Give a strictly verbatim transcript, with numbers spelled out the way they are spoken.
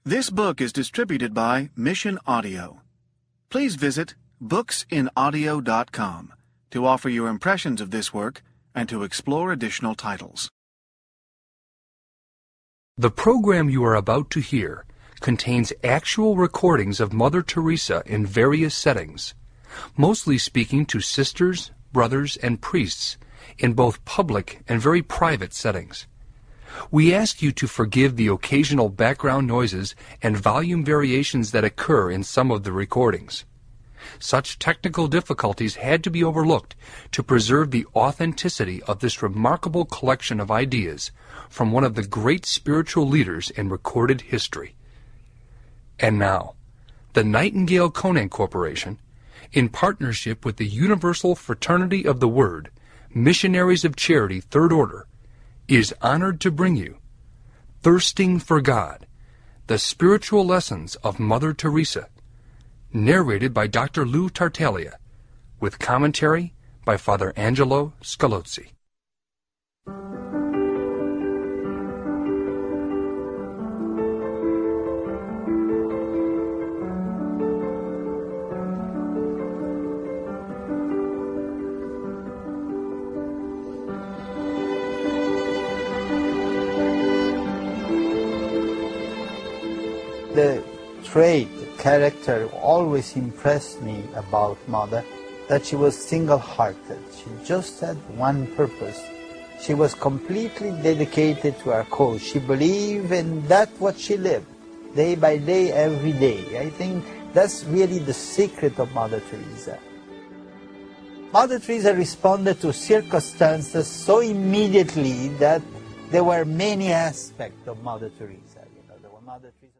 This book is distributed by Mission Audio. Please visit books in audio dot com to offer your impressions of this work and to explore additional titles. The program you are about to hear contains actual recordings of Mother Teresa in various settings, mostly speaking to sisters, brothers, and priests in both public and very private settings. We ask you to forgive the occasional background noises and volume variations that occur in some of the recordings. Such technical difficulties had to be overlooked to preserve the authenticity of this remarkable collection of ideas from one of the great spiritual leaders in recorded history. And now, the Nightingale Conant Corporation, in partnership with the Universal Fraternity of the Word, Missionaries of Charity, Third Order, is honored to bring you Thirsting for God, the Spiritual Lessons of Mother Teresa, narrated by Doctor Lou Tartaglia, with commentary by Father Angelo Scalozzi. The trait, the character always impressed me about Mother, that she was single-hearted. She just had one purpose. She was completely dedicated to her cause. She believed in that what she lived, day by day, every day. I think that's really the secret of Mother Teresa. Mother Teresa responded to circumstances so immediately that there were many aspects of Mother Teresa. You know, there were Mother Teresa.